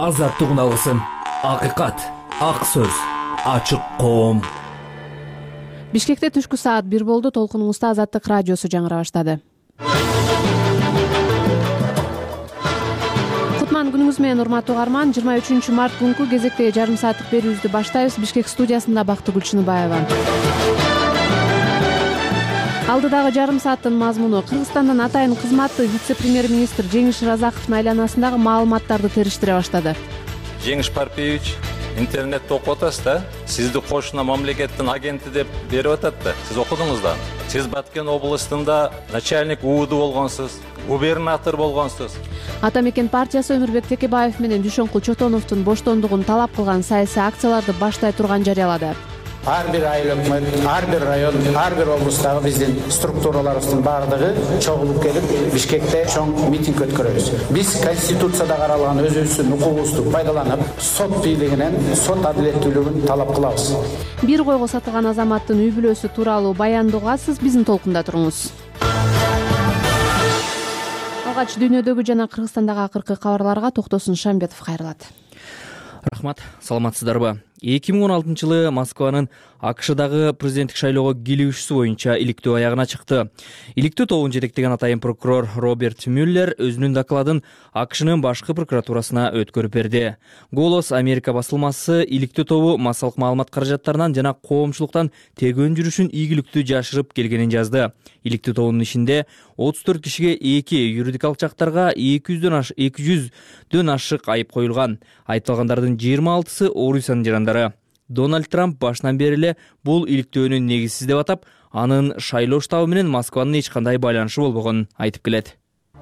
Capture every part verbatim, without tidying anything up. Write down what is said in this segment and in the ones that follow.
азаттык алсын. Акыйкат, ак сөз, ачык коом. Бишкекте түшкү саат бир болду. Толкунуңузда Азаттык радиосу жаңыра баштады. Кутман күнүңүз менен урматтуу угарман. жыйырма үчүнчү март күнкү кезектеги жарым сааттык берүүбүздү баштайбыз. Бишкек студиясында Бактыгүл Чыныбаева. Алдыдагы жарым сааттын мазмуну: Кыргызстандын атайын кызматы вице-премьер-министр Жеңиш Разаковдун айланасындагы маалыматтарды териштире баштады. Жеңиш Парпиевич, интернетте окуп атасыз да? Сизди кошуна мамлекеттин агенти деп берип атат да. Сиз окудуңуз да. Сиз Баткен областында начальник УУДу болгонсуз, губернатор болгонсуз. Ата мекен партиясы Өмүрбек Текебаев менен Дүйшөнкул Чотоновдун боштондугун талап кылган саясий акцияларды баштай турган жарыялады. Ар бир айыл өкмөт, ар бир район, ар бир облустагы биздин структураларыбыздын баардыгы чогулуп келип Бишкекте чоң митинг өткөрөбүз. Биз Конституцияда каралган өзүбүздүн укугубузду пайдаланып, сот бийлигинен сот адилеттүүлүгүн талап кылабыз. Бир койго сатылган азаматтын үй бүлөсү тууралуу баяндоо угасыз, биздин толкунда туруңуз. Алгач дүйнөдөгү жана Кыргызстандагы акыркы кабарларга Токтосун Шамбетов кайрылат. Рахмат, саламатсыздарбы? эки миң он алтынчы жылы Москванын АКШдагы президенттик шайлоого кийлигишүүсү боюнча иликтөө аягына чыкты. Иликтөө тобун жетектеген атайын прокурор Роберт Мюллер өзүнүн докладын АКШнын башкы прокуратурасына өткөрүп берди. Голос Америка басылмасы иликтөө тобу массалык маалымат каражаттарынан жана коомчулуктан тегөөн жүрүшүн ийгиликтүү жашырып келгенин жазды. Иликтөө тобунун ишинде отуз төрт кишиге эки юридикалык жактарга эки жүздөн ашык айып коюлган. Айыпталгандардын жыйырма алтысы Орусиянын жарандары. Дональд Трамп башынан бери эле бул иликтөөнү негизсиз деп атап, анын шайлоо штабы менен Москванын эч кандай байланышы болбогонун айтып келет.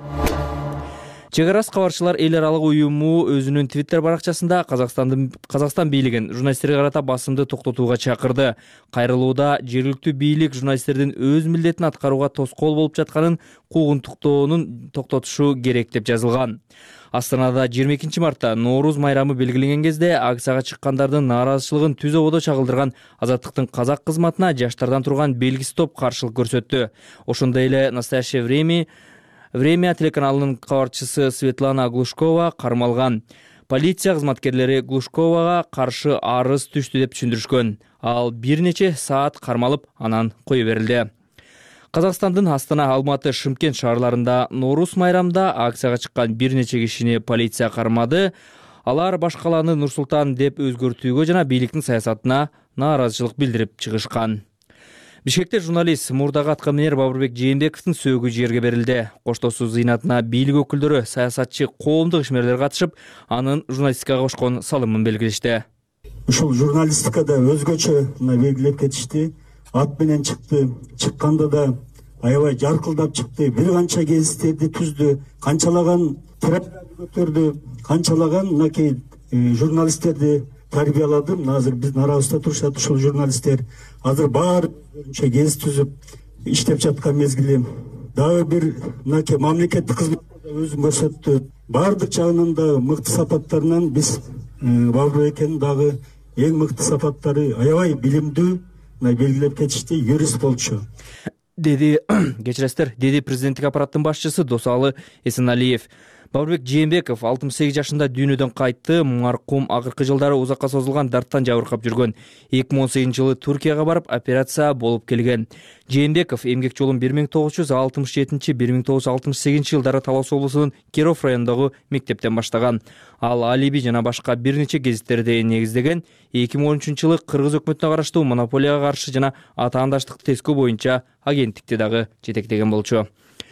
Чек арасы кабарчылар эл аралык уюму өзүнүн Твиттер баракчасында Казакстандын Казакстан бийлигин журналисттерге карата басымды токтотууга чакырды. Кайрылууда жергиликтүү бийлик журналисттердин өз милдетин аткарууга тоскоол болуп жатканын куугунтуктоонун токтотушу керек деп жазылган. Астанада жыйырма экинчи мартта Нооруз майрамы белгиленген кезде акцияга чыккандардын нааразычылыгын түз ободо чагылдырган Азаттыктын казак кызматына жаштардан турган белгисиз топ каршылык көрсөттү. Ошондой эле Настоящее время Время телеканалынын кабарчысы Светлана Глушкова кармалган. Полиция кызматкерлери Глушковага каршы арыз түштү деп түшүндүрүшкөн. Ал бир нече саат кармалып, анан кое берилди. Казакстандын Астана, Алматы, Шымкент шаарларында Нооруз майрамда акцияга чыккан бир нече кишини полиция кармады. Алар баш калааны Нур-Султан деп өзгөртүүгө жана бийликтин саясатына нааразычылык билдирип чыгышкан. Бишкекте журналист мурдагы аткаминер Бабырбек Жээнбековдун сөөгү жерге берилди. Коштоосу зыйнатына бийлик өкүлдөрү, саясатчы, коомдук ишмерлер катышып, анын журналистикага кошкон салымын белгилешти. Ушул журналистикада өзгөчө белгилеп кетишти. Ат менен чыкты, чыкканда да аябай жаркылдап чыкты. Бир канча гезиттерди түздү, канчалаган терапияны көтөрдү, канчалаган мынакей журналисттерди тарбияладым. Азыр биздин арабызда турушат ушул журналисттер. Азыр баары өзүнчө гезит түзүп иштеп жаткан мезгили. Дагы бир мынакей мамлекеттик кызматта өзүн көрсөттү. Баардык жагынан да мыкты сапаттарынан биз Бабырбекенин дагы эң мыкты сапаттары аябай билимдүү, белгилеп кетишти, юрист болчу. Деди, кечиресиздер, деди президенттик аппараттын башчысы Досалы Эсеналиев. Бабырбек Жээнбеков алтымыш сегиз жашында дүйнөдөн кайтты. Маркум акыркы жылдары узакка созулган дарттан жабыркап жүргөн. эки миң он сегизинчи жылы Туркияга барып операция болуп келген. Жээнбеков эмгек жолун бир миң тогуз жүз алтымыш жетинчи — бир миң тогуз жүз алтымыш сегизинчи жылдары Талас облусунун Киров районундагы мектептен баштаган. Ал Алиби жана башка бир нече гезиттерди негиздеген. эки миң он үчүнчү жылы Кыргыз өкмөтүнө караштуу монополияга каршы жана атаандаштыкты тескөө боюнча агенттикти дагы жетектеген болчу.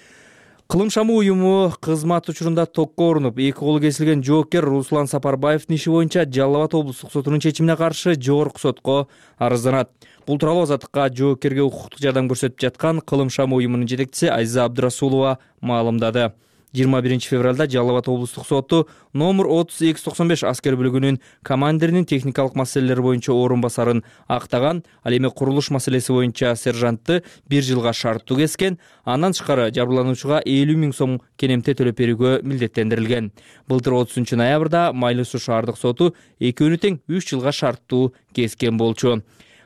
Кылым шамы уюму кызмат учурунда токко урунуп, эки колу кесилген жоокер Руслан Сапарбаевдин иши боюнча Жалал Абад облустук сотунун чечимине каршы жогорку сотко арызданат. Бул тууралуу Азаттыкка жоокерге укуктук жардам көрсөтүп жаткан Кылым шамы уюмунун жетекчиси Азиза Абдырасулова маалымдады. жыйырма биринчи февралда Жалал Абад облустук соту номер отуз эки жүз токсон беш аскер бөлүгүнүн командиринин техникалык маселелер боюнча орун басарын актаган. Ал эми курулуш маселеси боюнча сержантты бир жылга шарттуу кескен. Андан тышкары жабырлануучуга элүү миң сом кенемте төлөп берүүгө милдеттендирилген. Былтыр отузунчу ноябрда Майлуу Суу шаардык соту экөөнү тең үч жылга шарттуу кескен болчу.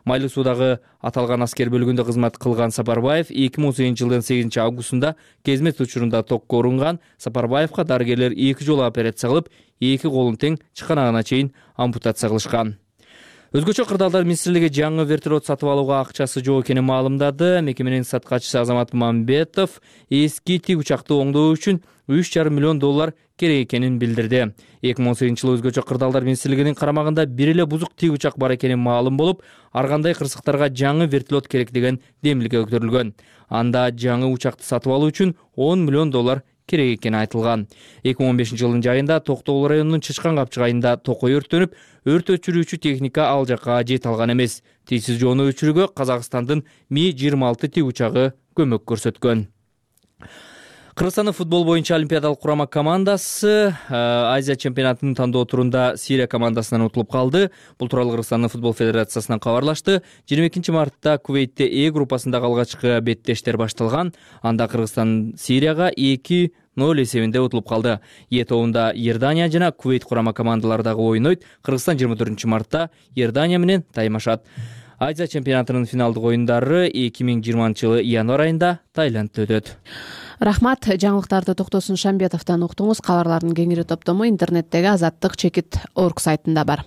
Майлы Суудагы аталган аскер бөлүгүндө кызмат кылган Сапарбаев эки миң он сегизинчи жылдын сегизинчи августунда кезмет учурунда токко урунган. Сапарбаевга дарыгерлер эки жолу операция кылып, эки колун тең чыканагына чейин ампутация кылышкан. Өзгөчө кырдаалдар министрлиги жаңы вертолет сатып алууга акчасы жок экенин маалымдады. Мекеменин саткачысы Азамат Мамбетов эски тик учакты оңдоо үчүн үч жарым миллион доллар керек экенин билдирди. эки миң он сегизинчи жылы өзгөчө кырдаалдар министрлигинин карамагында бир эле бузук тик учак бар экени маалым болуп, ар кандай кырсыктарга жаңы вертолет керек деген демилге көтөрүлгөн. Анда жаңы учакты сатып алуу үчүн он миллион доллар керек экени айтылган. эки миң он бешинчи жылдын жайында Токтогул районунун Чычкан капчыгайында токой өрттөнүп, өрт өчүрүүчү техника ал жакка жете алган эмес. Тийсиз жоону өчүрүүгө Казакстандын Ми жыйырма алты тик учагы көмөк көрсөткөн. Кыргызстандын футбол боюнча олимпиадалык курама командасы Азия чемпионатынын тандоо турунда Сирия командасынан утулуп калды. Бул тууралуу Кыргызстандын футбол федерациясынан кабарлашты. жыйырма экинчи мартта Кувейтте Э группасындагы алгачкы беттештер башталган. Анда Кыргызстан Сирияга эки ноль эсебинде утулуп калды. Е тобунда Иордания жана Кувейт курама командалары дагы ойнойт. Кыргызстан жыйырма төртүнчү мартта Иордания менен таймашат. Азия чемпионатынын финалдык оюндары эки миң жыйырманчы жылы январь айында Таиландда өтөт. Рахмат, жаңылыктарды Токтосун Шамбетовдон уктуңуз. Кабарлардын кеңири топтому интернеттеги азаттык чекит орг сайтында бар.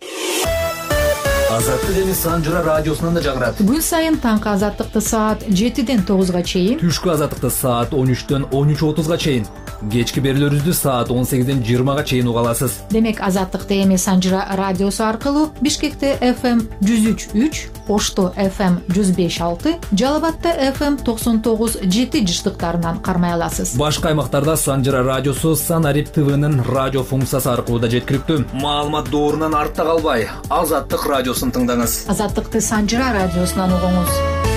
Азаттык эми Санжыра радиосунан да жаңырат. Күн сайын таңкы азаттыкты саат жетиден тогузга чейин, Түшкү азаттыкты саат он үчтөн он үч отузга чейин, кечки берүүлөрүбүздү саат он сегизден жыйырмага чейин уга аласыз. Демек азаттыкты эми Санжыра радиосу аркылуу Бишкекте эф эм жүз үч үч, Ошто эф эм жүз беш алты, Жалал абадта эф эм токсон тогуз жети жыштыктарынан кармай аласыз. Башка аймактарда Санжыра радиосу Санарип ТВнын радио функциясы аркылуу да жеткиликтүү. Маалымат доорунан артта калбай, Азаттык радиосун тыңдаңыз. Азаттыкты Санжыра радиосунан угуңуз.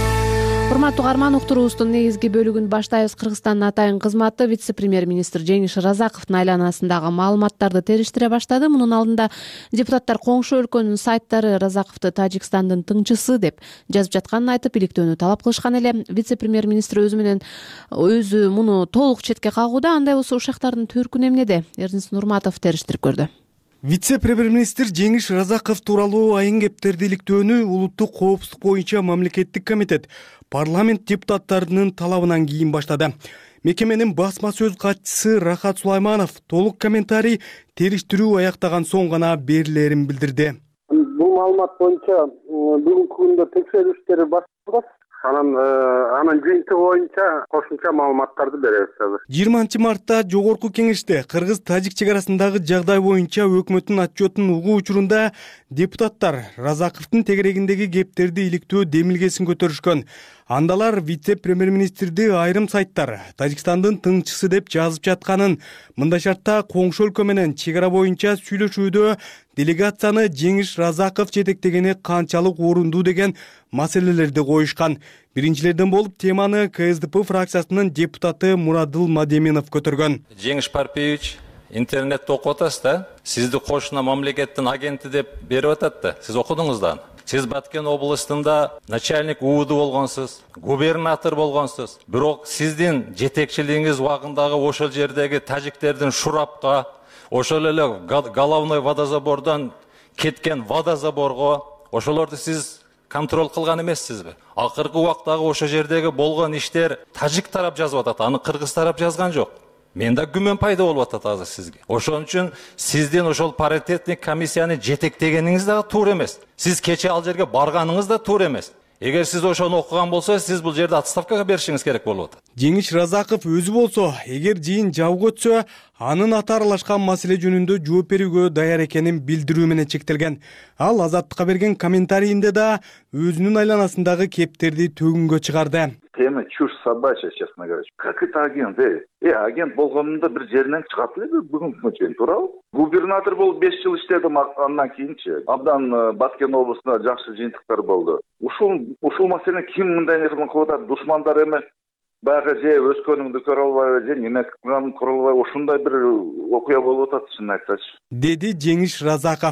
Урматтуу угарман, уктуруубуздун негизги бөлүгүн баштайбыз. Кыргызстандын атайын кызматы вице-премьер-министр Жеңиш Разаковдун айланасындагы маалыматтарды териштире баштады. Мунун алдында депутаттар коңшу өлкөнүн сайттары Разаковду Тажикстандын тыңчысы деп жазып жатканын айтып, иликтөөнү талап кылышкан эле. Вице-премьер-министр өзү менен өзү муну толук четке кагууда. Андай болсо ушактардын төркүнү эмнеде? Эрдинс Нурматов териштирип көрдү. Вице-премьер-министр Жеңиш Разаков тууралуу айын кептерди иликтөөнү улуттук коопсуздук боюнча мамлекеттик комитет парламент депутаттарынын талабынан кийин баштады. Мекеменин басма сөз катчысы Рахат Сулайманов толук комментарий териштирүү аяктаган соң гана берилерин билдирди. Бул маалымат боюнча бүгүнкү күндө текшерүү иштери башталат. Анан анын жыйынтыгы боюнча кошумча маалыматтарды беребиз азыр. жыйырманчы мартта жогорку кеңеште кыргыз-тажик чек арасындагы жагдай боюнча өкмөттүн отчетун угуу учурунда депутаттар Разаковдун тегерегиндеги кептерди иликтөө демилгесин көтөрүшкөн. Андалар вице-премьер-министрди айрым сайттар Тажикстандын тыңчысы деп жазып жатканын, мындай шартта коңшу өлкө менен чек ара боюнча сүйлөшүүдө делегацияны Жеңиш Разаков жетектегени канчалык орундуу деген маселелерди коюшкан. Биринчилерден болуп теманы ка эс дэ пэ фракциясынын депутаты Мурадыл Мадеминов көтөргөн. Жеңиш Парпиевич, интернетте окуп атасыз да? Сизди кошуна мамлекеттин агенти деп берип атат да. Сиз окудуңуз да. Сиз Баткен областында начальник УУД болгонсуз, губернатор болгонсуз. Бирок сиздин жетекчилигиңиз убагындагы ошол жердеги тажиктердин Шурапка, ошол эле головной водозабордон кеткен водозаборго, ошолорду сиз контроль кылган эмессизби? Акыркы убактагы ошол жердеги болгон иштер тажик тарап жазып атат, аны кыргыз тарап жазган жок. Мен да күмөн пайда болуп атат азыр сизге. Ошон үчүн сиздин ошол паритетный комиссияны жетектегениңиз да туура эмес. Сиз кече ал жерге барганыңыз да туура эмес. Эгер сиз ошону окуган болсо, сиз бул жерде отставкага беришиңиз керек болуп атат. Жеңиш Разаков өзү болсо, эгер жыйын жабык өтсө, анын аты аралашкан маселе жөнүндө жооп берүүгө даяр экенин билдирүү менен чектелген. Ал Азаттыкка берген комментарийинде да өзүнүн айланасындагы кептерди төгүнгө чыгарды. Тема чушь собачья, честно говоря. Как это агент? Э, э агент болгонунда бир жеринен чыгат эле бүгүнкү чейин, туурабы? Губернатор болуп беш жыл иштедим, андан кийинчи абдан Баткен областында жакшы жыйынтыктар болду. Ушул ушул маселени ким мындай нерсе кылып атат? Душмандар эме баягы же өскөнүңдү көрө албай, же неме кылганын көрө албай, ушундай бир окуя болуп атат, чынын айтсачы. Деди Жеңиш Разаков.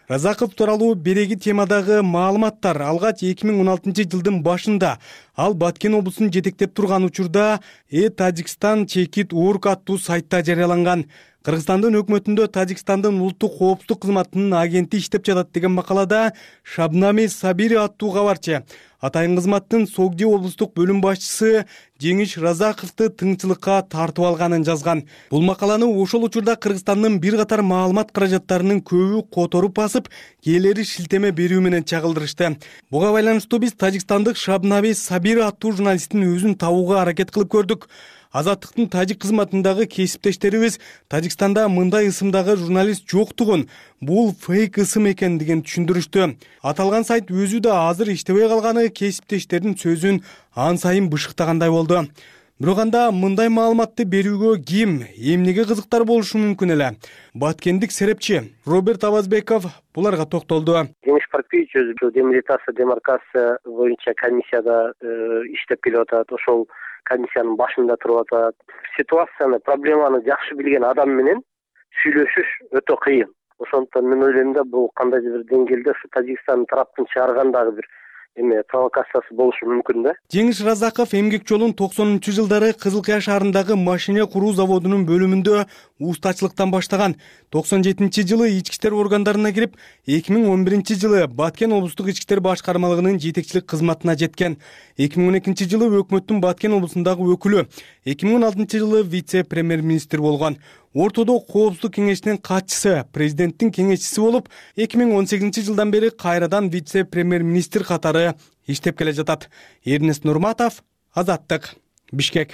Разаков тууралуу береги темадагы маалыматтар алгач эки миң он алтынчы жылдын башында ал Баткен облусун жетектеп турган учурда Э Тажикстан Чекит Орг аттуу сайтта жарыяланган. Кыргызстандын өкмөтүндө Тажикстандын улуттук коопсуздук кызматынын агенти иштеп жатат деген макалада Шабнами Сабири аттуу кабарчы атайын кызматтын Согди облустук бөлүм башчысы Жеңиш Разаковду тыңчылыкка тартып алганын жазган. Бул макаланы ошол учурда Кыргызстандын бир катар маалымат каражаттарынын көбү которуп басып, кээлери шилтеме берүү менен чагылдырышты. Буга байланыштуу биз тажикстандык Шабнаби Сабири аттуу журналисттин өзүн табууга аракет кылып көрдүк. Азаттыктын тажик кызматындагы кесиптештерибиз Тажикстанда мындай ысымдагы журналист жоктугун, бул фейк ысым экендигин түшүндүрүштү. Аталган сайт өзү да азыр иштебей калганы кесиптештердин сөзүн ан сайын бышыктагандай болду. Бирок анда мындай маалыматты берүүгө ким, эмнеге кызыктар болушу мүмкүн эле? Баткендик серепчи Роберт Абазбеков буларга токтолду. Жеңиш Парпиевич өзү демилитация, демаркация боюнча комиссияда иштеп келип атат. Ошол комиссиянын башында туруп атат. Ситуацияны, проблеманы жакшы билген адам менен сүйлөшүш өтө кыйын. Ошондуктан мен ойлойм да бул кандайдыр бир деңгээлде ушу Тажикстан тараптын чыгаргандагы бир эме провокациясы болушу мүмкүн да. Жеңиш Разаков эмгек жолун токсонунчу жылдары Кызыл Кая шаарындагы машина куруу заводунун бөлүмүндө устачылыктан баштаган. токсон жетинчи жылы ички иштер органдарына кирип, эки миң он биринчи жылы Баткен облустук ички иштер башкармалыгынын жетекчилик кызматына жеткен. эки миң он экинчи жылы өкмөттүн Баткен облусундагы өкүлү, эки миң он алтынчы жылы вице-премьер-министр болгон. Ортодо коопсуздук кеңешинин катчысы, президенттин кеңешчиси болуп, эки миң он сегизинчи жылдан бери кайрадан вице-премьер-министр катары иштеп келе жатат. Эрнест Нурматов, Азаттык, Бишкек.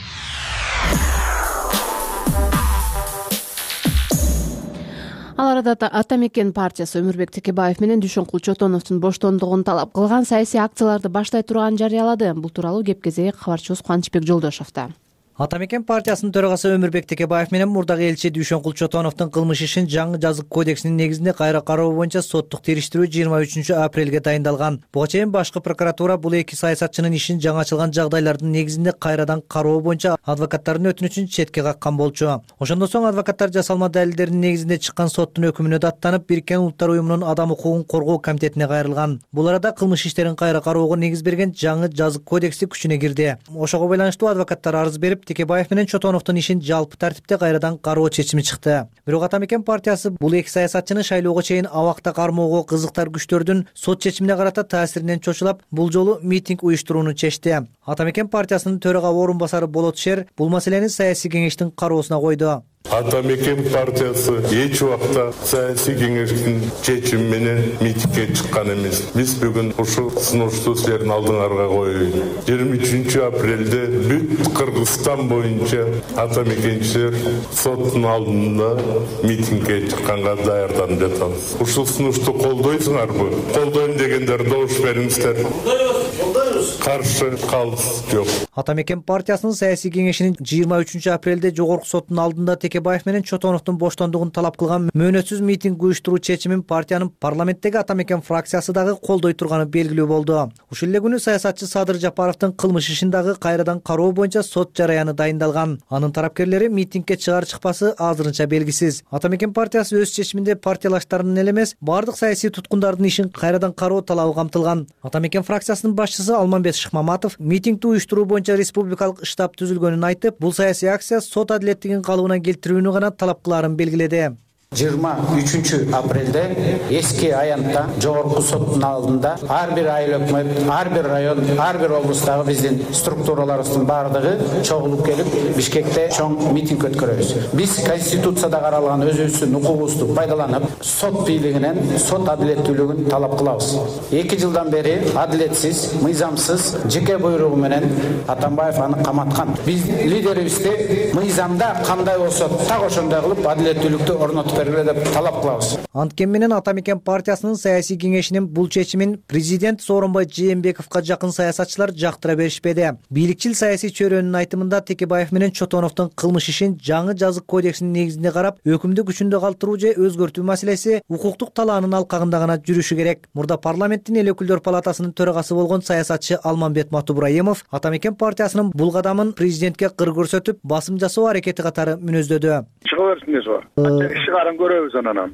Ал арада Ата Мекен партиясы Өмүрбек Текебаев менен Дүйшөнкул Чотоновдун боштондугун талап кылган саясий акцияларды баштай турганын жарыялады. Бул тууралуу кеп кезеги кабарчыбыз Кубанычбек Жолдошовдо. Ата Мекен партиясынын төрагасы Өмүрбек Текебаев менен мурдагы элчи Дүйшөнкул Чотоновдун кылмыш ишин жаңы жазык кодексинин негизинде кайра кароо боюнча соттук териштирүү жыйырма үчүнчү апрелге дайындалган. Буга чейин башкы прокуратура бул эки саясатчынын ишин жаңачылган жагдайлардын негизинде кайрадан кароо боюнча адвокаттардын өтүнүчүн четке каккан болчу. Ошондон соң адвокаттар жасалма далилдердин негизинде чыккан соттун өкүмүнө даттанып, Бириккен Улуттар уюмунун Адам укугун коргоо комитетине кайрылган. Бул арада кылмыш иштерин кайра кароого негиз берген жаңы жазык кодекси күчүнө кирди. Ошого байланыштуу адвокаттар арыз берип, Текебаев менен Чотоновдун ишин жалпы тартипте кайрадан кароо чечими чыкты. Бирок Ата Мекен партиясы бул эки саясатчыны шайлоого чейин абакта кармоого кызыктар күчтөрдүн сот чечимине карата таасиринен чочулап, бул жолу митинг уюштурууну чечти. Ата Мекен партиясынын төрага орун басары Болот Шер бул маселени саясий кеңештин кароосуна койду. Ата Мекен партиясы эч убакта саясий кеңештин чечими менен митингге чыккан эмес. Биз бүгүн ушул сунушту силердин алдыңарга коеюн. жыйырма үчүнчү апрелде бүт Кыргызстан боюнча ата мекенчилер соттун алдында митингге чыкканга даярданып жатабыз. Ушул сунушту колдойсуңарбы? Колдойм дегендер добуш бериңиздер. Каршы калыс жок. Ата Мекен партиясынын саясий кеңешинин жыйырма үчүнчү апрелде жогорку соттун алдында Текебаев менен Чотоновдун боштондугун талап кылган мөөнөтсүз митинг уюштуруу чечимин партиянын парламенттеги Ата Мекен фракциясы дагы колдой турганы белгилүү болду. Ушул эле күнү саясатчы Садыр Жапаровдун кылмыш ишин дагы кайрадан кароо боюнча сот жараяны дайындалган. Анын тарапкерлери митингге чыгар чыкпасы азырынча белгисиз. Ата Мекен партиясы өз чечиминде партиялаштарынын эле эмес, бардык саясий туткундардын ишин кайрадан кароо талабы камтылган. Ата Мекен фракциясынын башчысы Алмамбет Шыкмаматов митингди уюштуруу боюнча республикалык штаб түзүлгөнүн айтып, бул саясий акция сот адилеттигин калыбына келтирүүнү гана талап кылаарын белгиледи. жыйырма үчүнчү апрелде эски аянтта жогорку соттун алдында ар бир айыл өкмөт, ар бир район, ар бир облустагы биздин структураларыбыздын баардыгы чогулуп келип Бишкекте чоң митинг өткөрөбүз. Биз конституцияда каралган өзүбүздүн укугубузду пайдаланып, сот бийлигинен сот адилеттүүлүгүн талап кылабыз. эки жылдан бери адилетсиз, мыйзамсыз жеке буйругу менен Атамбаев аны каматкан. Биз лидерибизде мыйзамда кандай болсо так ошондой кылып адилеттүүлүктү орнотуп деп талап кылабыз. Анткени менен Ата Мекен партиясынын саясий кеңешинин бул чечимин президент Сооронбай Жээнбековго жакын саясатчылар жактыра беришпеди. Бийликчил саясий чөйрөнүн айтымында Текебаев менен Чотоновдун кылмыш ишин жаңы жазык кодексинин негизинде карап, өкүмдү күчүндө калтыруу же өзгөртүү маселеси укуктук талаанын алкагында гана жүрүшү керек. Мурда парламенттин эл өкүлдөр палатасынын төрагасы болгон саясатчы Алмамбет Матубраимов Ата Мекен партиясынын бул кадамын президентке кыр көрсөтүп, басым жасоо аракети катары мүнөздөдү. Чыга берсиңер. баарын көрөбүз анан.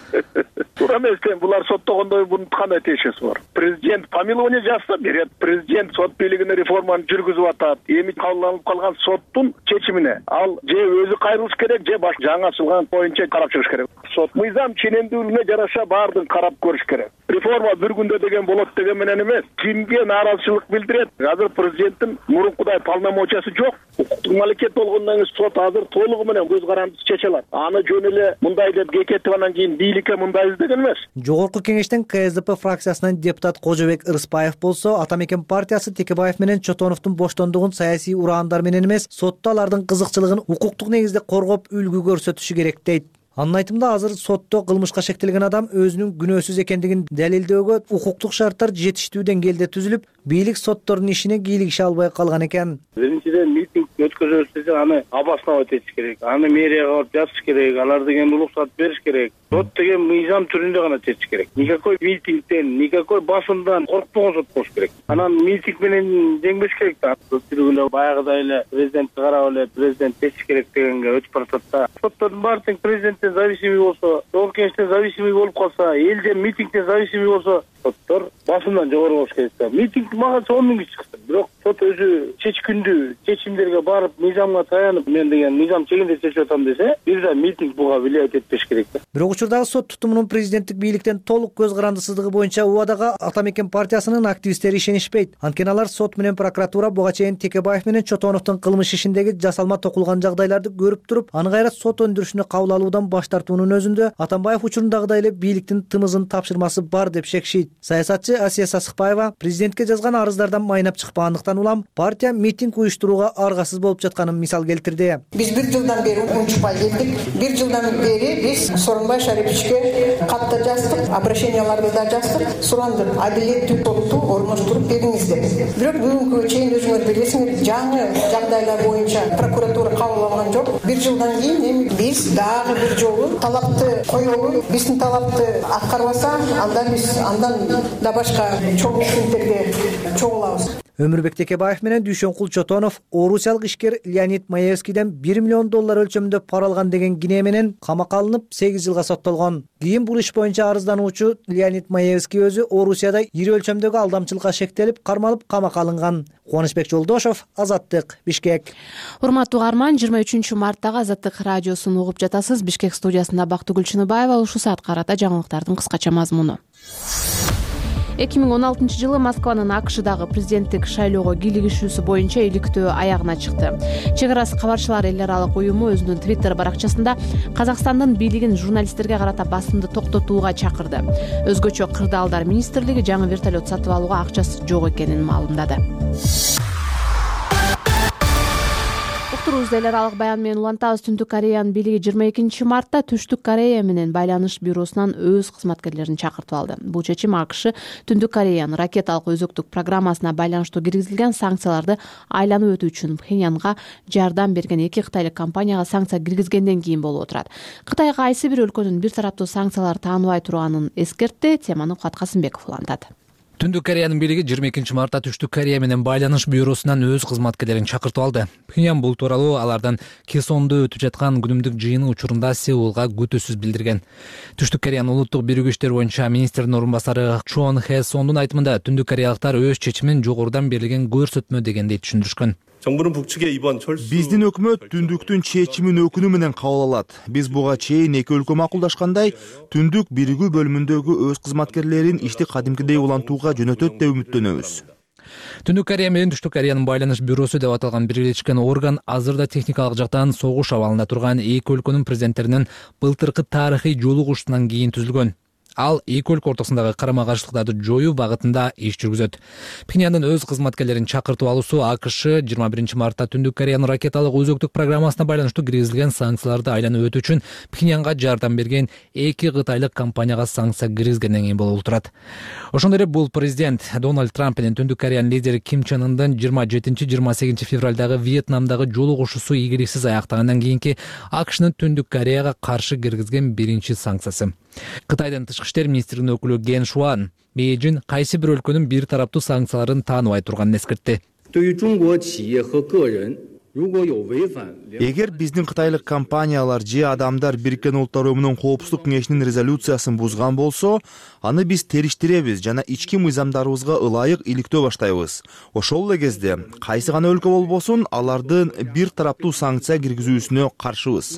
Туура эмес, булар соттогондой бунун кандай тиешеси бар? Президент помилование жазса берет, президент сот бийлигине реформаны жүргүзүп атат. Эми кабылданып калган соттун чечимине ал же өзү кайрылыш керек, же баш жаңы ачылган боюнча карап чыгыш керек. Сот мыйзам ченемдүүлүгүнө жараша баардыгын карап көрүш керек. Реформа бир күндө деген болот деген менен эмес. Кимге нааразычылык билдирет? Азыр президенттин мурункудай полномочиясы жок. Укуктук мамлекет болгондон кийин сот азыр толугу менен көз каранды чече алат. Аны жөн эле мындай деп кекетип анан кийин бийликке мындайбыз деген эмес. Жогорку кеңештин К С Д П фракциясынан депутат Кожобек Ырысбаев болсо, Ата Мекен партиясы Текебаев менен Чотоновдун боштондугун саясий ураандар менен эмес, сотто алардын кызыкчылыгын укуктук негизде коргоп үлгү көрсөтүшү керек дейт. Анын айтымында азыр сотто кылмышка шектелген адам өзүнүн күнөөсүз экендигин далилдөөгө укуктук шарттар жетиштүү деңгээлде түзүлүп, бийлик соттордун ишине кийлигише албай калган экен. Биринчиден митинг өткөзөбүз десе аны обосновать этиш керек. Аны мэрияга барып жазыш керек, алар деген уруксат бериш керек. Сот деген мыйзам түрүндө гана чечиш керек. Никакой митингден, никакой басымдан коркпогон сот болуш керек. Анан митинг менен жеңбеш керек да. Көпчүлүгү баягыдай эле президентти карап эле президент чечиш керек дегенге өтүп баратат да. Соттордун баары тең президенттен зависимый болсо, жогорку кеңештен зависимый болуп калса, элден митингден зависимый болсо, соттор басымдан жогору болуш керек да. Митинг мага сонун чыкты. Бирок сот өзү чечкүндүү чечимдерге барып, мыйзамга таянып, мен деген мыйзам чегинде чечип атам десе, бир да митинг буга влиять этпеш керек да. Бирок учурдагы сот тутумунун президенттик бийликтен толук көз карандысыздыгы боюнча убадага Ата Мекен партиясынын активисттери ишенишпейт. Анткени алар сот менен прокуратура буга чейин Текебаев менен Чотоновдун кылмыш ишиндеги жасалма токулган жагдайларды көрүп туруп, аны кайра сот өндүрүшүнө кабыл алуудан баш тартуунун өзүндө Атамбаев учурундагыдай эле бийликтин тымызын тапшырмасы бар деп шекишет. Саясатчы Асия Сасыкбаева президентке жазган арыздардан майнап чыкпагандыктан улам партия митинг уюштурууга аргасыз болуп жатканын мисал келтирди. Биз бир жылдан бери унчукпай келдик. Бир жылдан бери биз Сооронбай Шариповичке кат да жаздык, обращенияларды да жаздык, сурандык, адилеттүү сотду орноштуруп бериңиз деп. Бирок бүгүнкүгө чейин өзүңөр билесиңер, жаңы жагдайлар боюнча прокуратура кабыл алган жок. Бир жылдан кийин эми биз дагы бир жолу талапты коелу, биздин талапты аткарбаса, анда биз андан да башка чоң митингдерге чогулабыз. Өмүрбек Текебаев менен Дүйшөнкул Чотонов орусиялык ишкер Леонид Маевскийден бир миллион доллар өлчөмүндө пара алган деген кине менен камакка алынып сегиз жылга соттолгон. Кийин бул иш боюнча арыздануучу Леонид Маевский өзү Орусияда ири өлчөмдөгү алдамчылыкка шектелип, кармалып камакка алынган. Кубанычбек Жолдошов, Азаттык, Бишкек. Урматтуу угарман, жыйырма үчүнчү марттагы Азаттык радиосун угуп жатасыз. Бишкек студиясында Бактыгүл Чыныбаева. Ушул саатка карата жаңылыктардын кыскача мазмуну. эки миң он алтынчы жылы Москванын АКШдагы президенттик шайлоого кийлигишүүсү боюнча иликтөө аягына чыкты. Чек арасы кабарчылар эл аралык уюму өзүнүн Твиттер баракчасында Казакстандын бийлигин журналисттерге карата басымды токтотууга чакырды. Өзгөчө кырдаалдар министрлиги жаңы вертолет сатып алууга акчасы жок экенин маалымдады. Эл аралык баян менен улантабыз. Түндүк Кореянын бийлиги жыйырма экинчи мартта Түштүк Корея менен байланыш бюросунан өз кызматкерлерин чакыртып алды. Бул чечим АКШ Түндүк Кореянын ракеталык өзөктүк программасына байланыштуу киргизилген санкцияларды айланып өтүү үчүн Пхеньянга жардам берген эки кытайлык компанияга санкция киргизгенден кийин болуп отурат. Кытай кайсы бир өлкөнүн бир тараптуу санкциялар тааныбай турганын эскертти. Теманы Куат Касымбеков улантат. Түндүк Кореянын бийлиги жыйырма экинчи мартта Түштүк Корея менен байланыш бюросунан өз кызматкерлерин чакыртып алды. Пхеньян бул тууралуу алардан Кесондо өтүп жаткан күнүмдүк жыйыны учурунда Сеулга күтүүсүз билдирген. Түштүк Кореянын улуттук биригүү иштер боюнча министринин орун басары Чон Хэ Сондун айтымында түндүк кореялыктар өз чечимин жогорудан берилген көрсөтмө дегендей түшүндүрүшкөн. Биздин өкмөт түндүктүн чечимин өкүнүү менен кабыл алат. Биз буга чейин эки өлкө макулдашкандай, түндүк биригүү бөлүмүндөгү өз кызматкерлерин ишти кадимкидей улантууга жөнөтөт деп үмүттөнөбүз. Түндүк Корея менен Түштүк Кореянын байланыш бюросу деп аталган бирлешкен орган азырда техникалык жактан согуш абалында турган эки өлкөнүн президенттеринин былтыркы тарыхый жолугушуусунан кийин түзүлгөн. Ал эки өлкө ортосундагы карама-каршылыктарды жоюу багытында иш жүргүзөт. Пхеньяндын өз кызматкерлерин чакыртып алуусу АКШ жыйырма биринчи мартта Түндүк Кореянын ракеталык өзөктүк программасына байланыштуу киргизилген санкцияларды айланып өтүү үчүн Пхеньянга жардам берген эки кытайлык компанияга санкция киргизгенден кийин болуп турат. Ошондой эле бул президент Дональд Трамп менен Түндүк Кореянын лидери Ким Чен Ындын жыйырма жетинчи жыйырма сегизинчи февралдагы Вьетнамдагы жолугушуусу ийгиликсиз аяктагандан кийинки АКШнын Түндүк Кореяга каршы киргизген биринчи санкциясы. Кытайдын тышкы иштер министринин өкүлү Ген Шуан Бейжин кайсы бир өлкөнүн бир тараптуу санкцияларын тааныбай турганын эскертти. эгер биздин кытайлык компаниялар же адамдар Бириккен Улуттар Уюмунун Коопсуздук кеңешинин резолюциясын бузган болсо, аны биз териштиребиз жана ички мыйзамдарыбызга ылайык иликтөө баштайбыз. Ошол эле кезде кайсы гана өлкө болбосун, алардын бир тараптуу санкция киргизүүсүнө каршыбыз.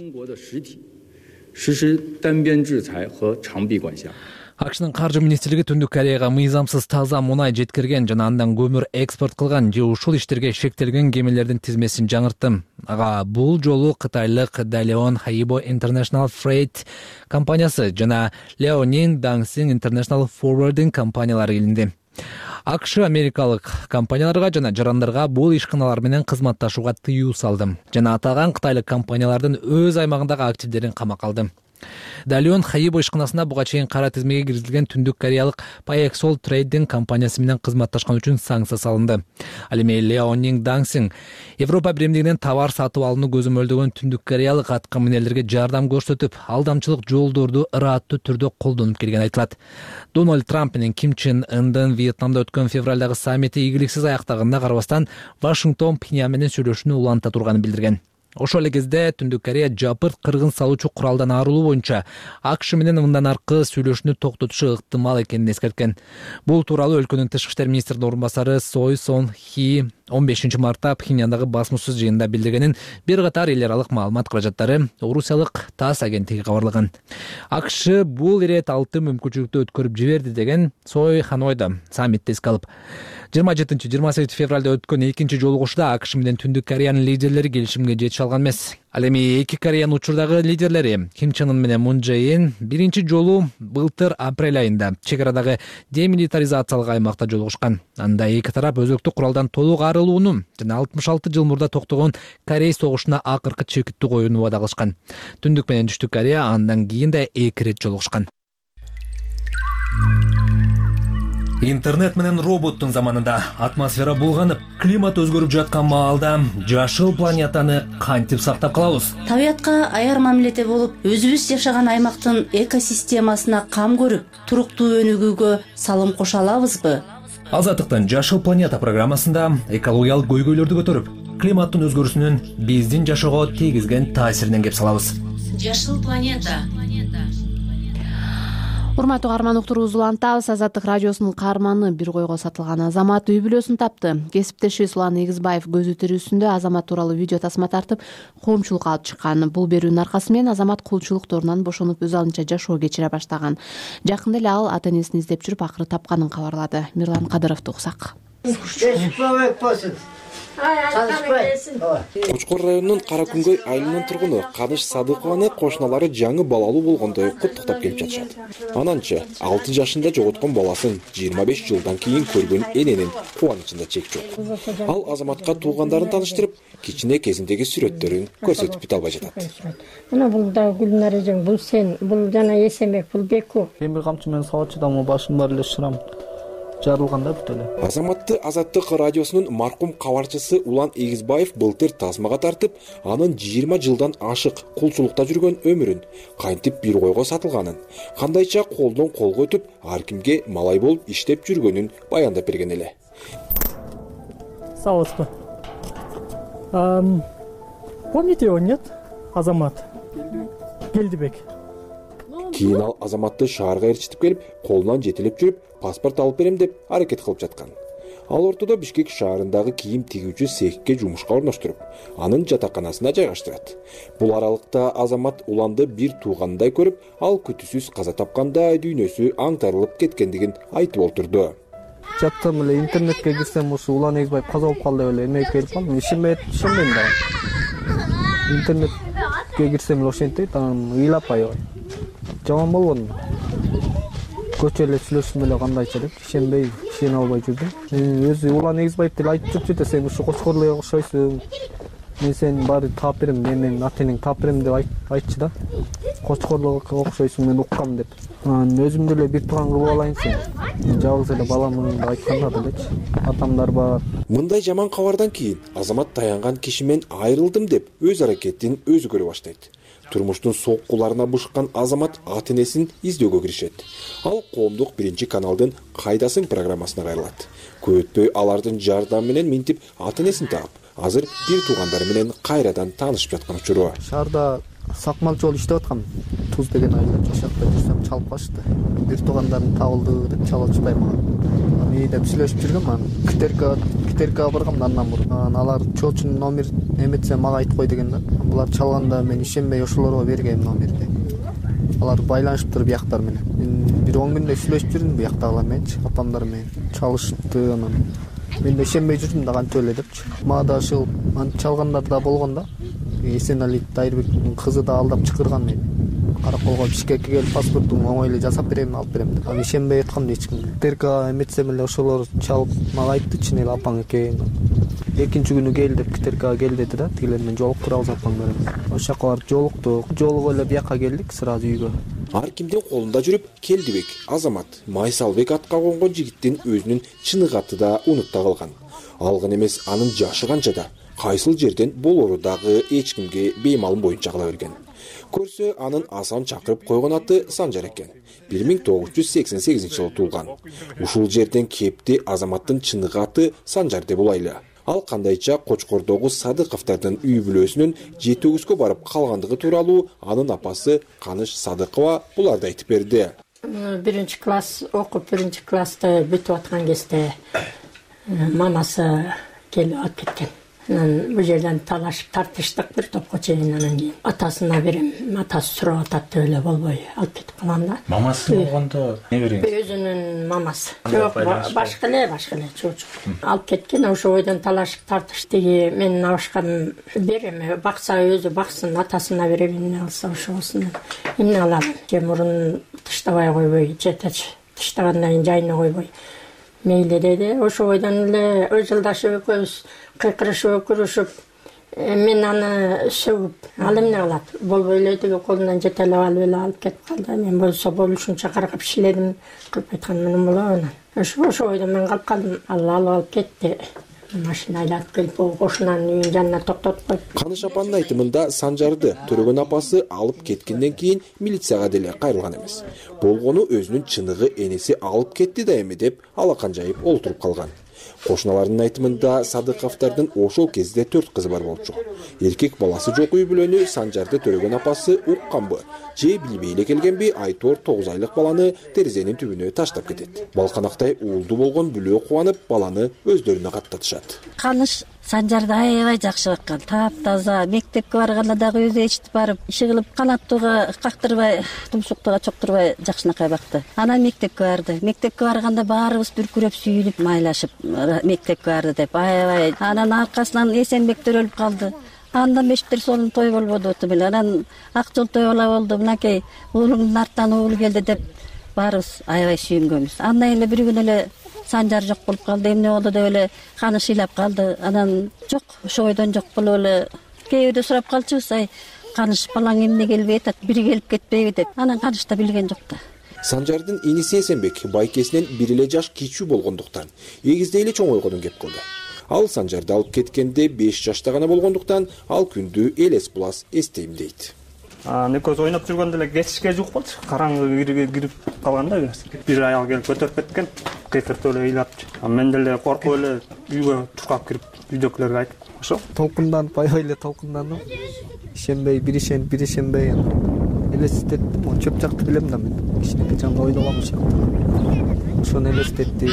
акшнын каржы министрлиги Түндүк Кореяга мыйзамсыз таза мунай жеткирген жана андан көмүр экспорт кылган же ушул иштерге шектелген кемелердин тизмесин жаңыртты. Ага бул жолу кытайлык Dalian Haibo International Freight компаниясы жана Liaoning Daxing International Forwarding компаниялары келинди. акш америкалык компанияларга жана жарандарга бул ишканалар менен кызматташууга тыюу салды жана аталган кытайлык компаниялардын өз аймагындагы активдерин камакка алды. Dalian Haibo ишканасына буга чейин кара тизмеге киргизилген Түндүк Кореялык Paexol Trading компаниясы менен кызматташкан үчүн санкция салынды. Ал эми Liaoning Daxing Европа биримдигинен товар сатып алууну көзөмөлдөгөн Түндүк Кореялык атка минерлерге жардам көрсөтүп, алдамчылык жолдорду ыраттуу түрдө колдонуп келгени айтылат. Дональд Трамп менен Ким Чен Ындын Вьетнамда өткөн февралдагы саммити ийгиликсиз аяктаганына карабастан, Вашингтон Пхеньян менен сүйлөшүүнү уланта турганын билдирген. Ошол эле кезде Түндүк Корея жапырт кыргын салуучу куралдан арылуу боюнча акш менен мындан аркы сүйлөшүүнү токтотушу ыктымал экенин эскерткен. Бул тууралуу өлкөнүн тышкы иштер министринин орун басары Сой Сон Хи он бешинчи мартта Пхеньяндагы басмасыз жыйында билдиргенин бир катар эл аралык маалымат каражаттары Орусиялык ТАСС агенттиги кабарлаган. акш бул ирет алты мүмкүнчүлүктү өткөрүп жиберди деген Сой Ханойда саммитте эске алып. жыйырма жетинчи жыйырма сегизинчи февралда өткөн экинчи жолугушууда акш менен Түндүк Кореянын лидерлери келишимге жетише алган эмес. Ал эми эки Кореянын учурдагы лидерлери Ким Чен Ын менен Мун Чже Ин биринчи жолу былтыр апрель айында чек арадагы демилитаризациялык аймакта жолугушкан. Анда эки тарап өзөктүк куралдан толук арылууну жана алтымыш алты жыл мурда токтогон Корей согушуна акыркы чекиттүү коюуну убада кылышкан. Түндүк менен Түштүк Корея андан кийин да эки ирет жолугушкан. Интернет менен роботтун заманында атмосфера булганып, климат өзгөрүп жаткан маалда жашыл планетаны кантип сактап калабыз? Табиятка аяр мамиледе болуп, өзүбүз жашаган аймактын экосистемасына кам көрүп, туруктуу өнүгүүгө салым кошо алабызбы? Азаттыктын Жашыл планета программасында экологиялык көйгөйлөрдү көтөрүп, климаттын өзгөрүүсүнүн биздин жашоого тийгизген таасиринен кеп салабыз. Жашыл планета. Урматтуу каарман, уктуруубузду улантабыз. Азаттык радиосунун каарманы бир койго сатылган Азамат үй бүлөсүн тапты. Кесиптеши Улан Эгизбаев көзү тирүүсүндө Азамат тууралуу видео тасма тартып, коомчулукка алып чыккан. Бул берүүнүн аркасы менен Азамат кулчулукторунан бошонуп өз алынча жашоо кечире баштаган. Жакында эле ал ата энесин издеп жүрүп, акыры тапканын кабарлады. Мирлан Кадыровду уксак. Кочкор районунун Кара Күнгөй айылынын тургуну Каныш Садыкованы кошуналары жаңы балалуу болгондой куттуктап келип жатышат. Ананчы алты жашында жоготкон баласын жыйырма беш жылдан кийин көргөн эненин кубанычында чек жок. Ал Азаматка туугандарын тааныштырып, кичине кезиндеги сүрөттөрүн көрсөтүп бүт албай жатат. Мына бул да Гүлнар эжең, бул сен, бул жана Эсенбек, бул Беку. Темир камчы менен сабачыдам, башым бар эле шырам. Жарылганда бүт эле. Азаматты Азаттык радиосунун маркум кабарчысы Улан Эгизбаев былтыр тасмага тартып, анын жыйырма жылдан ашык кулчулукта жүргөн өмүрүн, кантип бир койго сатылганын, кандайча колдон колго өтүп, ар кимге малай болуп иштеп жүргөнүн баяндап берген эле. Сауску. Ам, помните его, нет? Азамат. Келдибек. Кийин ал Азаматты шаарга ээрчитип келип, колунан жетелеп жүрүп, паспорт алып берем деп аракет кылып жаткан. Ал ортодо Бишкек шаарындагы кийим тигүүчү цехке жумушка орноштуруп, анын жатаканасына жайгаштырат. Бул аралыкта Азамат Уланды бир туугандай көрүп, ал күтүүсүз каза тапканда дүйнөсү аңтарылып кеткендигин айтып олтурду. Жаттым эле интернетке кирсем, ушу Улан Эгизбаев каза болуп калды деп эле эмек келип калдым. Ишенбейт, ишенбейм да. Интернетке кирсем эле ошентет, анан ыйлап аябай. Жаман болгон. Көчөлө сүйлөшүм эле кандайча деп, ишенбей, ишене албай жүрдүм. Өзү Улан Эгизбаев деле айтып жүрчү да, сен ушу Кочкорлуга окшойсуң. Мен сени баары таап берем, менин ата энең таап берем деп айтчы да. Кочкорлуга окшойсуң, мен уккам деп. Анан өзүм деле бир тууган кылып алайын сен. Жалгыз эле баламын деп айтканда делечи. Атамдар бар. Мындай жаман кабардан кийин Азамат таянган киши менен айрылдым деп өз аракетин өзү көрө баштайт. Турмуштун соккуларына бушкан Азамат ата энесин издөөгө киришет. Ал коомдук биринчи каналдын Кайдасың программасына кайрылат. Көп өтпөй алардын жардамы менен минтип ата энесин таап, азыр бир туугандары менен кайрадан таанышып жаткан учуру. Шаарда сакмалчы болуп иштеп аткам. Туз деген айылда жашакта жүрсөм чалып калышты. Бир туугандарым табылды деп чалып атышпай мага. Мен деп сүйлөшүп жүргөм, анан Китерка, Китеркага баргам, андан мурун алар чоочунун номер эметсе мага айтып кой деген да. Булар чалганда мен ишенбей ошолорго бергем номерди. Алар байланышып туруп бияктар менен. Мен бир он күндөй сүйлөшүп жүрдүм бияктагылар менен, апамдар менен чалышыпты анан. Мен да ишенбей жүрдүм да кантип эле депчи. Мага да ушул антип чалгандар да болгон да. Эсенали Дайырбектин кызы да алдап чакырган мени. Караколго Бишкекке келип паспортумду оңой эле жасап берем, алып берем деп. Аны ишенбей аткам эч кимге. Терка эметсем эле ошолор чалып мага айтты, чын эле апаң экен. Экинчи күнү кел деп Китеркага кел деди да, тигилер менен жолуктурабыз апаң менен. Ошол жака барып жолуктук. Жолугуп эле бияка келдик, сразу үйгө. Ар кимдин колунда жүрүп Келдибек, Азамат, Майсалбек атка конгон жигиттин өзүнүн чыныгы аты да унутта калган. Алгын эмес анын жашы канча да, кайсыл жерден болору дагы эч кимге беймалым боюнча кала берген. Көрсө анын Асан чакырып койгон аты Санжар экен. бир миң тогуз жүз сексен сегизинчи жылы туулган. Ушул жерден кепти Азаматтын чыныгы аты Санжар деп улайлы. Ал кандайча Кочкордогу Садыковдардын үй бүлөсүнүн жети-өгүзгө барып калгандыгы тууралуу анын апасы Каныш Садыкова буларды айтып берди. Биринчи класс окуп, биринчи класста бүтүп аткан кезде мамасы келип алып кеткен. Анан бул жерден талашып тартыштык бир топко чейин, анан кийин атасына берем, атасы сурап атат деп эле болбой алып кетип калган да. Мамасы болгондо не береңиз? Өзүнүн мамасы. Жок, башка эле, башка эле чоочук. Алып кеткен, ошол бойдон талашып тартыштыгы менин абышкам берем, бакса өзү баксын, атасына берем, эмне алса ошосун. Эмне алам? Же мурун тыштабай койбой, же тыштагандан кийин жайына койбой. Мейли деди. Ошол бойдон эле ылжылдашып экөөбүз кыйкырышып өкүрүшүп, мен аны сөгүп, ал эмне кылат? Болбой эле тиги колунан жетелеп алып эле алып кетип калды. Мен болсо болушунча каргап шиледим, кылып айткан менен болобу. Ошо ошол бойдон мен калып калдым. Ал алып алып кетти. Машина айлатып келип, кошунанын үйүнүн жанына токтотуп коюп. Каныш апанын айтымында Санжарды төрөгөн апасы алып кеткенден кийин милицияга деле кайрылган эмес. Болгону өзүнүн чыныгы энеси алып кетти да эми деп алакан жайып олтуруп калган. Кошуналардын айтымында Садыковдардын ошол кезде төрт кызы бар болчу. Эркек баласы жок үй бүлөнү Санжарды төрөгөн апасы укканбы, же билбей эле келгенби, айтор тогуз айлык баланы терезенин түбүнө таштап кетет. Балканактай уулду болгон бүлөө кубанып, баланы өздөрүнө каттатышат. Каныш Санжарды аябай жакшы баккан, таптаза, мектепке барганда дагы өзү эчтип барып, иши кылып канаттууга кактырбай, тумсуктууга чоктурбай жакшынакай бакты. Анан мектепке барды. Мектепке барганда баарыбыз бүркүрөп сүйүнүп, майлашып мектепке барды деп аябай. Анан аркасынан Эсенбектер өлүп калды. Андан бештер сонун той болбоду оту менен. Анан ак жол той бала болду. Мынакей уулуңдун артынан уулу келди деп баарыбыз аябай сүйүнгөнбүз. Андан эле бир күн эле Санжар жок болуп калды, эмне болду деп эле Каныш ыйлап калды. Анан жок, ошо бойдон жок болуп эле кээде сурап калчубуз, ай Каныш балаң эмне келбей атат, бири келип кетпейби деп. Анан Каныш да билген жок да. Санжардын иниси Эсенбек байкесинен бир эле жаш кичүү болгондуктан эгиздей эле чоңойгонун кеп кылды. Ал Санжарды алып кеткенде беш жашта гана болгондуктан ал күндү элес булас эстейм дейт. Экөөбүз ойноп жүргөндө эле кечке жук болчу. Караңгы кирип калганда бир аял келип көтөрүп кеткен. Кыйкыртып эле ыйлапчы. Мен деле коркуп эле үйгө туркап кирип, үйдөгүлөргө айтып, ошо толкунданып, аябай эле толкундандым. Ишенбей, бир ишенип, бир ишенбей элестеттим. Чөп жакты билем да мен. Кичинекей жанда ойногон ошол. Ошону элестеттим.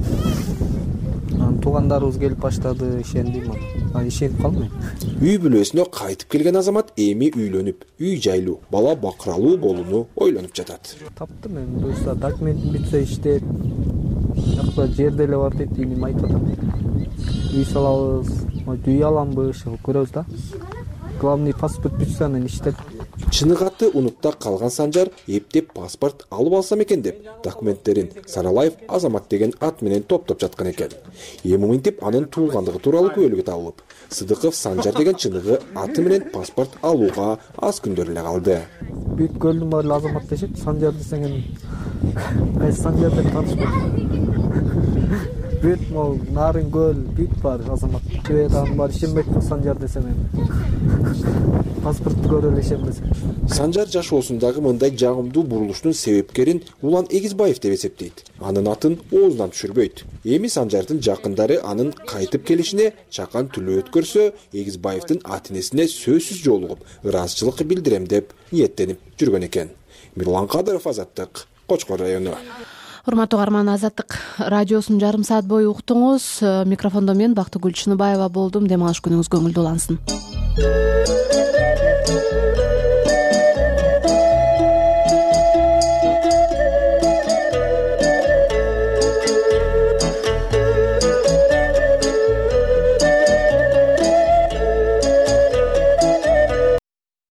Анан туугандарыбыз келип баштады, ишендим. А ишенип калдым. Үй бүлөсүнө кайтып келген Азамат эми үйлөнүп, үй жайлуу, бала бакыралуу болууну ойлонуп жатат. Таптым мен, буюрса документин бүтсө иштеп, жакта жер деле бар дейт, иним айтып атат. Үй салабыз, үй аламбы, ошол көрөбүз да. Главный паспорт бүтсө анан иштеп. Чыныгы аты унутта калган Санжар эптеп паспорт алып алсам экен деп документтерин Саралаев Азамат деген ат менен топтоп жаткан экен. Эми мынтип анын туулгандыгы тууралуу күбөлүгү табылып, Сыдыков Санжар деген чыныгы аты менен паспорт алууга аз күндөр эле калды. Бүт көлдүн баары Азамат дешет, Санжар десең эми кайсы Санжар деп таанышпайт. Бүт мол Нарын көл бүт бар Азамат. Чебедагы бар ишенбейт Санжар десем эми. паспортты көрө эле ишенбесем. Санжар жашоосундагы мындай жагымдуу бурулуштун себепкерин Улан Эгизбаев деп эсептейт. Анын атын оозунан түшүрбөйт. Эми Санжардын жакындары анын кайтып келишине чакан түлөө өткөрсө, Эгизбаевдин ата-энесине сөзсүз жолугуп, ыраазычылык билдирем деп ниеттенип жүргөн экен. Мирлан Кадыров, Азаттык, Кочкор району. Урматтуу угарман, Азаттык радиосун жарым саат бою уктуңуз. Микрофондо мен Бактыгүл Чыныбаева болдум. Дем алыш күнүңүз көңүлдүү улансын.